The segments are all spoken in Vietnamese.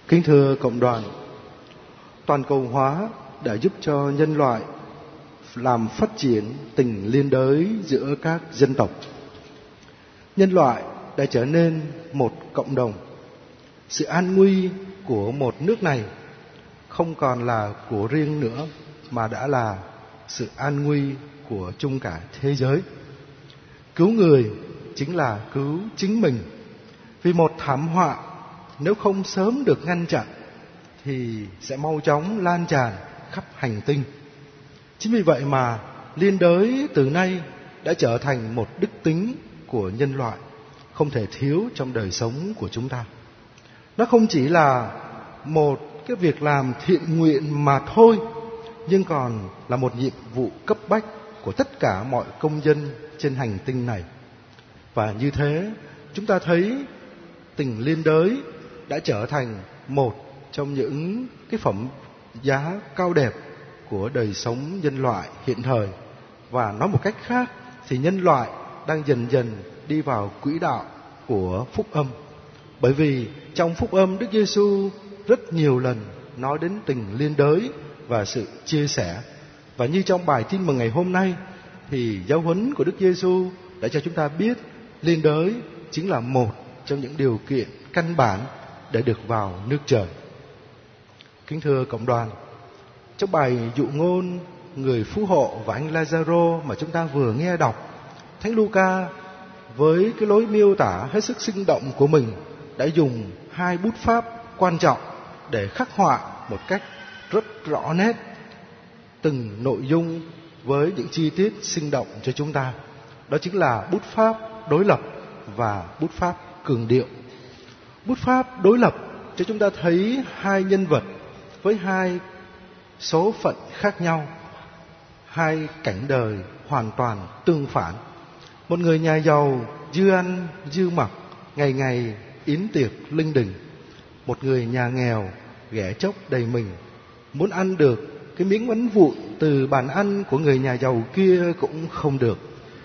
Kính thưa cộng đoàn, toàn cầu hóa đã giúp cho nhân loại làm phát triển tình liên đới giữa các dân tộc. Nhân loại đã trở nên một cộng đồng. Sự an nguy của một nước này không còn là của riêng nữa, mà đã là sự an nguy của chung cả thế giới. Cứu người chính là cứu chính mình. Vì một thảm họa nếu không sớm được ngăn chặn thì sẽ mau chóng lan tràn khắp hành tinh. Chính vì vậy mà liên đới từ nay đã trở thành một đức tính của nhân loại, không thể thiếu trong đời sống của chúng ta. Nó không chỉ là một cái việc làm thiện nguyện mà thôi, nhưng còn là một nhiệm vụ cấp bách của tất cả mọi công dân trên hành tinh này. Và như thế, chúng ta thấy tình liên đới đã trở thành một trong những cái phẩm giá cao đẹp của đời sống nhân loại hiện thời. Và nói một cách khác thì nhân loại đang dần dần đi vào quỹ đạo của phúc âm. Bởi vì trong phúc âm, Đức Giêsu rất nhiều lần nói đến tình liên đới và sự chia sẻ. Và như trong bài tin mừng ngày hôm nay thì giáo huấn của Đức Giêsu đã cho chúng ta biết liên đới chính là một trong những điều kiện căn bản để được vào nước trời. Kính thưa cộng đoàn, trong bài dụ ngôn người phú hộ và anh Lazaro mà chúng ta vừa nghe đọc, Thánh Luca với cái lối miêu tả hết sức sinh động của mình đã dùng hai bút pháp quan trọng để khắc họa một cách rất rõ nét từng nội dung với những chi tiết sinh động cho chúng ta. Đó chính là bút pháp đối lập và bút pháp cường điệu. Bút pháp đối lập cho chúng ta thấy hai nhân vật với hai số phận khác nhau, hai cảnh đời hoàn toàn tương phản. Một người nhà giàu dư ăn dư mặc, ngày ngày yến tiệc linh đình. Một người nhà nghèo ghẻ chốc đầy mình, muốn ăn được cái miếng bánh vụn từ bàn ăn của người nhà giàu kia cũng không được.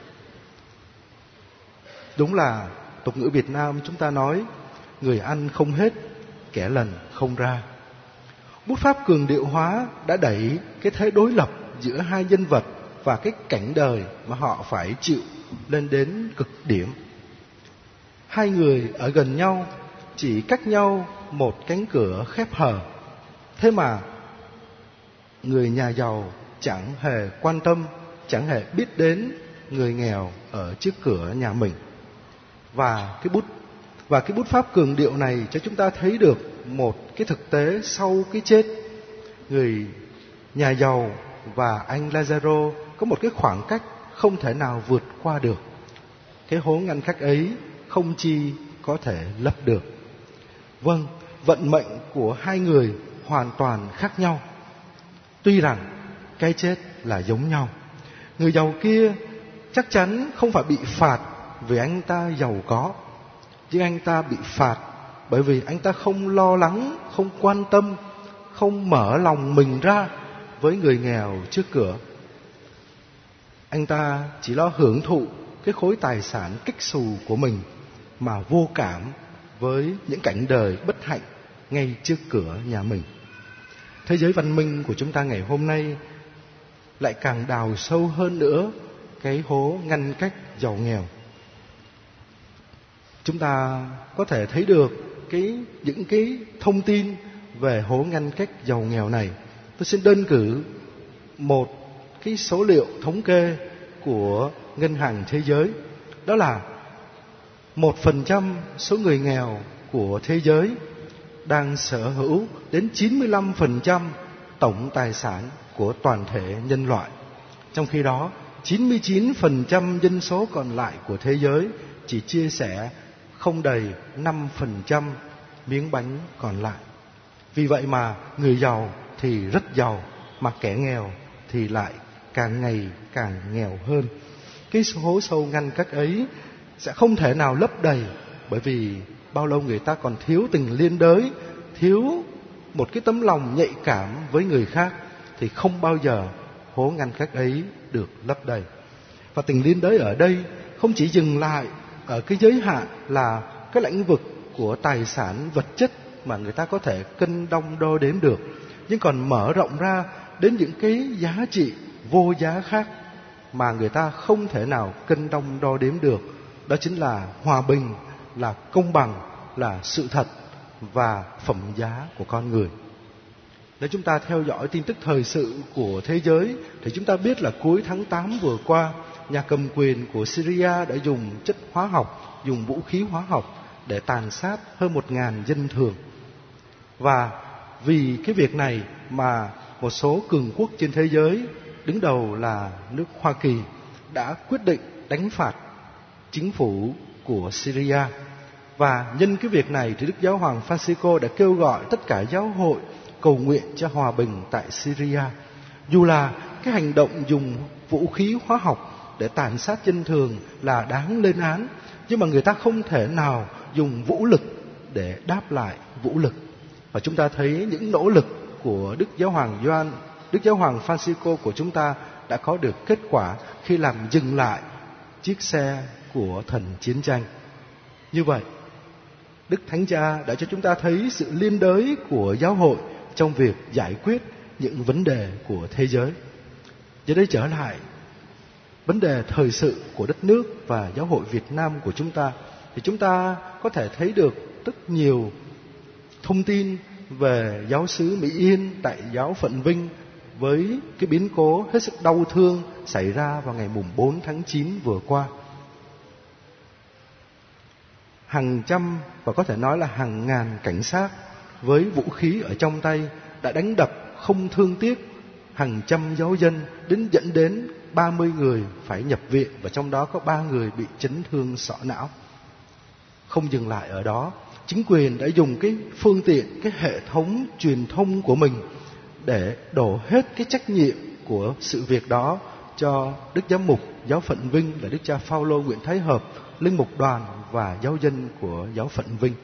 Đúng là tục ngữ Việt Nam chúng ta nói người ăn không hết, kẻ lần không ra. Bút pháp cường điệu hóa đã đẩy cái thế đối lập giữa hai nhân vật và cái cảnh đời mà họ phải chịu lên đến cực điểm. Hai người ở gần nhau, chỉ cách nhau một cánh cửa khép hờ. Thế mà người nhà giàu chẳng hề quan tâm, chẳng hề biết đến người nghèo ở trước cửa nhà mình. Và cái bút pháp cường điệu này cho chúng ta thấy được một cái thực tế sau cái chết. Người nhà giàu và anh Lazaro có một cái khoảng cách không thể nào vượt qua được. Cái hố ngăn cách ấy không chi có thể lấp được. Vâng, vận mệnh của hai người hoàn toàn khác nhau. Tuy rằng cái chết là giống nhau. Người giàu kia chắc chắn không phải bị phạt vì anh ta giàu có, nhưng anh ta bị phạt bởi vì anh ta không lo lắng, không quan tâm, không mở lòng mình ra với người nghèo trước cửa. Anh ta chỉ lo hưởng thụ cái khối tài sản kích xù của mình mà vô cảm với những cảnh đời bất hạnh ngay trước cửa nhà mình. Thế giới văn minh của chúng ta ngày hôm nay lại càng đào sâu hơn nữa cái hố ngăn cách giàu nghèo. Chúng ta có thể thấy được những cái thông tin về hố ngăn cách giàu nghèo này. Tôi xin đơn cử một cái số liệu thống kê của Ngân hàng Thế giới. Đó là 1% số người nghèo của thế giới đang sở hữu đến 95% tổng tài sản của toàn thể nhân loại. Trong khi đó, 99% dân số còn lại của thế giới chỉ chia sẻ không đầy 5% miếng bánh còn lại. Vì vậy mà người giàu thì rất giàu, mà kẻ nghèo thì lại càng ngày càng nghèo hơn. Cái hố sâu ngăn cách ấy sẽ không thể nào lấp đầy, bởi vì bao lâu người ta còn thiếu tình liên đới, thiếu một cái tấm lòng nhạy cảm với người khác, thì không bao giờ hố ngăn cách ấy được lấp đầy. Và tình liên đới ở đây không chỉ dừng lại ở cái giới hạn là cái lĩnh vực của tài sản vật chất mà người ta có thể cân đong đo đếm được, nhưng còn mở rộng ra đến những cái giá trị vô giá khác mà người ta không thể nào cân đong đo đếm được. Đó chính là hòa bình, là công bằng, là sự thật và phẩm giá của con người. Nếu chúng ta theo dõi tin tức thời sự của thế giới thì chúng ta biết là cuối tháng 8 vừa qua, nhà cầm quyền của Syria đã dùng chất hóa học, dùng vũ khí hóa học để tàn sát hơn 1.000 dân thường. Và vì cái việc này mà một số cường quốc trên thế giới, đứng đầu là nước Hoa Kỳ, đã quyết định đánh phạt chính phủ của Syria. Và nhân cái việc này thì Đức Giáo hoàng Francisco đã kêu gọi tất cả giáo hội cầu nguyện cho hòa bình tại Syria. Dù là cái hành động dùng vũ khí hóa học để tàn sát dân thường là đáng lên án, nhưng mà người ta không thể nào dùng vũ lực để đáp lại vũ lực. Và chúng ta thấy những nỗ lực của Đức Giáo hoàng Francisco của chúng ta đã có được kết quả khi làm dừng lại chiếc xe của thần chiến tranh. Như vậy, Đức Thánh Cha đã cho chúng ta thấy sự liên đới của giáo hội trong việc giải quyết những vấn đề của thế giới. Giờ đây trở lại vấn đề thời sự của đất nước và giáo hội Việt Nam của chúng ta, thì chúng ta có thể thấy được rất nhiều thông tin về giáo xứ Mỹ Yên tại giáo phận Vinh với cái biến cố hết sức đau thương xảy ra vào ngày mùng 4 tháng 9 vừa qua. Hàng trăm và có thể nói là hàng ngàn cảnh sát với vũ khí ở trong tay đã đánh đập không thương tiếc hàng trăm giáo dân, dẫn đến 30 người phải nhập viện, và trong đó có 3 người bị chấn thương sọ não. Không dừng lại ở đó, chính quyền đã dùng cái phương tiện, cái hệ thống truyền thông của mình để đổ hết cái trách nhiệm của sự việc đó cho Đức Giám mục giáo phận Vinh là Đức cha Phaolô Nguyễn Thái Hợp, linh mục đoàn và giáo dân của giáo phận Vinh.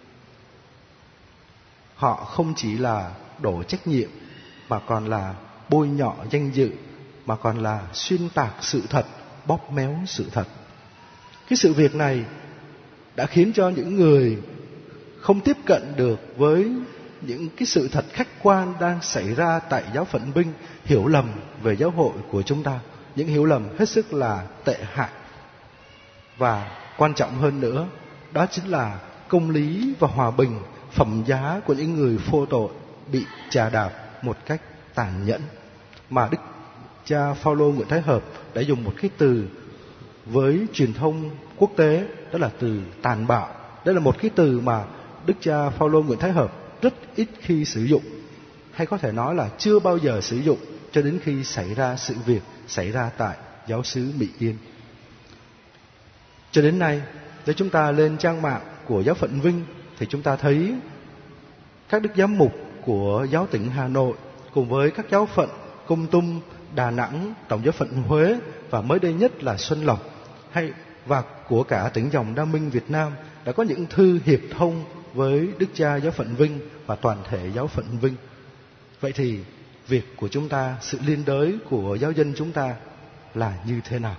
Họ không chỉ là đổ trách nhiệm mà còn là bôi nhọ danh dự, mà còn là xuyên tạc sự thật, bóp méo sự thật. Cái sự việc này đã khiến cho những người không tiếp cận được với những cái sự thật khách quan đang xảy ra tại giáo phận Vinh hiểu lầm về giáo hội của chúng ta, những hiểu lầm hết sức là tệ hại. Và quan trọng hơn nữa, đó chính là công lý và hòa bình, phẩm giá của những người vô tội bị chà đạp một cách tàn nhẫn. Mà Đức cha Phaolô Nguyễn Thái Hợp đã dùng một cái từ với truyền thông quốc tế, đó là từ tàn bạo. Đây là một cái từ mà Đức cha Phaolô Nguyễn Thái Hợp rất ít khi sử dụng, hay có thể nói là chưa bao giờ sử dụng cho đến khi xảy ra sự việc xảy ra tại giáo xứ Mỹ Yên. Cho đến nay, nếu chúng ta lên trang mạng của giáo phận Vinh thì chúng ta thấy các đức giám mục của giáo tỉnh Hà Nội cùng với các giáo phận Kon Tum, Đà Nẵng, Tổng giáo phận Huế và mới đây nhất là Xuân Lộc và của cả tỉnh dòng Đa Minh Việt Nam đã có những thư hiệp thông với Đức cha giáo phận Vinh và toàn thể giáo phận Vinh. Vậy thì việc của chúng ta, sự liên đới của giáo dân chúng ta là như thế nào?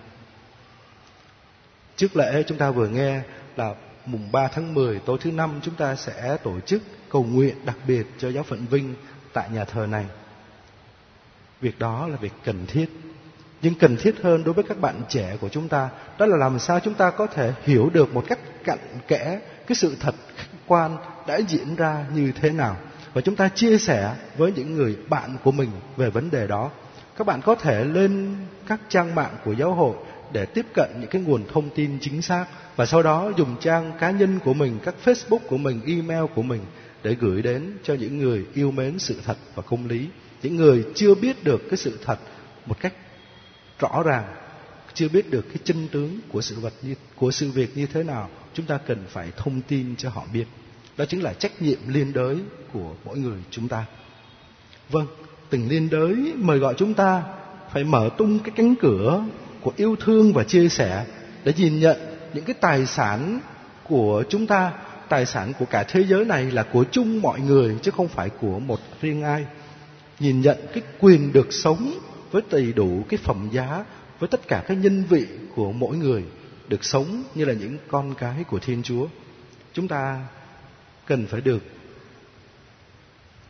Trước lễ chúng ta vừa nghe là mùng 3 tháng 10 tối thứ Năm chúng ta sẽ tổ chức cầu nguyện đặc biệt cho giáo phận Vinh tại nhà thờ này. Việc đó là việc cần thiết. Nhưng cần thiết hơn đối với các bạn trẻ của chúng ta, đó là làm sao chúng ta có thể hiểu được một cách cặn kẽ cái sự thật khách quan đã diễn ra như thế nào, và chúng ta chia sẻ với những người bạn của mình về vấn đề đó. Các bạn có thể lên các trang mạng của giáo hội để tiếp cận những cái nguồn thông tin chính xác, và sau đó dùng trang cá nhân của mình, các Facebook của mình, email của mình để gửi đến cho những người yêu mến sự thật và công lý, những người chưa biết được cái sự thật một cách rõ ràng, chưa biết được cái chân tướng của sự việc như thế nào. Chúng ta cần phải thông tin cho họ biết. Đó chính là trách nhiệm liên đới của mỗi người chúng ta. Vâng, tình liên đới mời gọi chúng ta phải mở tung cái cánh cửa của yêu thương và chia sẻ để nhìn nhận những cái tài sản của chúng ta, tài sản của cả thế giới này là của chung mọi người chứ không phải của một riêng ai. Nhìn nhận cái quyền được sống với đầy đủ cái phẩm giá, với tất cả cái nhân vị của mỗi người, được sống như là những con cái của Thiên Chúa. Chúng ta cần phải được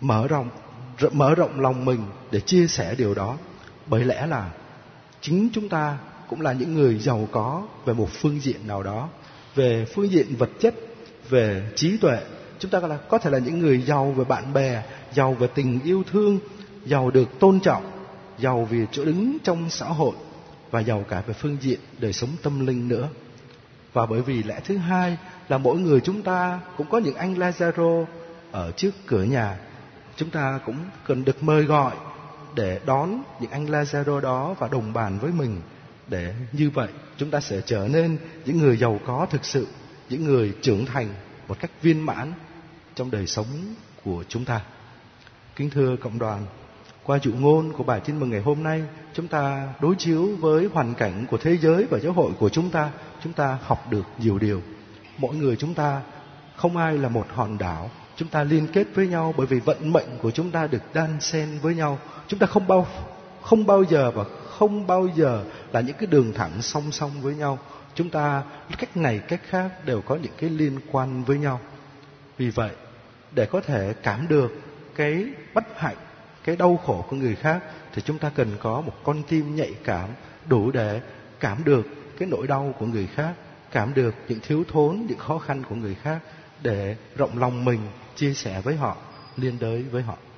mở rộng lòng mình để chia sẻ điều đó. Bởi lẽ là chính chúng ta cũng là những người giàu có về một phương diện nào đó, về phương diện vật chất, về trí tuệ. Chúng ta có thể là những người giàu về bạn bè, giàu về tình yêu thương, giàu được tôn trọng, giàu về chỗ đứng trong xã hội, và giàu cả về phương diện đời sống tâm linh nữa. Và bởi vì lẽ thứ hai là mỗi người chúng ta cũng có những anh Lazaro ở trước cửa nhà. Chúng ta cũng cần được mời gọi để đón những anh Lazaro đó và đồng bàn với mình. Để như vậy chúng ta sẽ trở nên những người giàu có thực sự, những người trưởng thành một cách viên mãn trong đời sống của chúng ta. Kính thưa cộng đoàn, qua dụ ngôn của bài tin mừng ngày hôm nay, chúng ta đối chiếu với hoàn cảnh của thế giới và giáo hội của chúng ta học được nhiều điều. Mỗi người chúng ta không ai là một hòn đảo, chúng ta liên kết với nhau bởi vì vận mệnh của chúng ta được đan xen với nhau. Chúng ta không bao giờ là những cái đường thẳng song song với nhau. Chúng ta cách này cách khác đều có những cái liên quan với nhau. Vì vậy, để có thể cảm được cái bất hạnh, cái đau khổ của người khác, thì chúng ta cần có một con tim nhạy cảm đủ để cảm được cái nỗi đau của người khác, cảm được những thiếu thốn, những khó khăn của người khác, để rộng lòng mình chia sẻ với họ, liên đới với họ.